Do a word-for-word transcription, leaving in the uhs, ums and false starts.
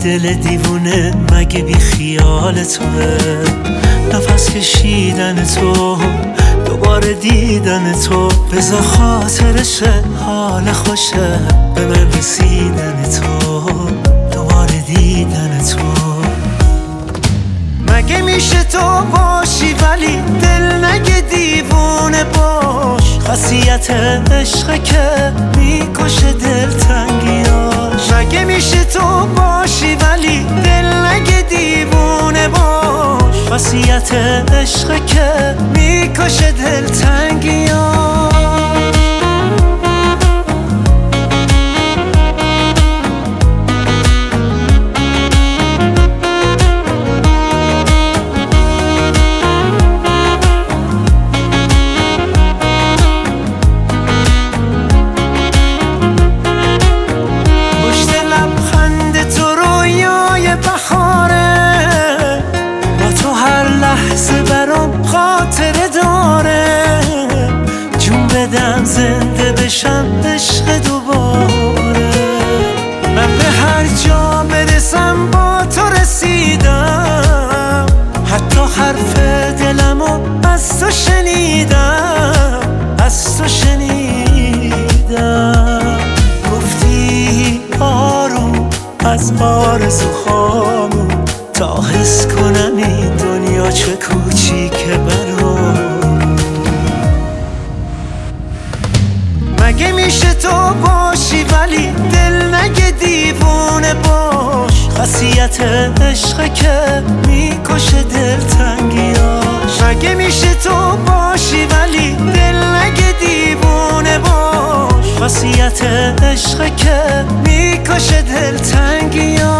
دل دیوونه مگه بی خیال توه؟ نفس کشیدن تو، دوباره دیدن تو، بذار خاطرشه حال خوشه به من رسیدن تو، دوباره دیدن تو. مگه میشه تو باشی ولی دل نگه دیوونه باش؟ خاصیت عشق که میکشه دلتنگیاش. مگه میشه تو باشی ولی دل نگه دیوونه باش؟ خاصیت عشق که میکشه دلتنگیاش. خاطره داره جون بدم زنده بشم عشق دوباره. من به هر جا برسم با تو رسیدم، حتی حرف دلمو از تو شنیدم، از تو شنیدم. گفتی آروم از آرزوهامون تا حس کنم این دنیا چه کوچیکه برام. مگه میشه تو باشی ولی دل نگه دیوونه باش؟ خاصیت عشق که میکشه دلتنگیاش. مگه میشه تو باشی ولی دل نگه دیوونه باش؟ خاصیت عشق که میکشه دلتنگیاش.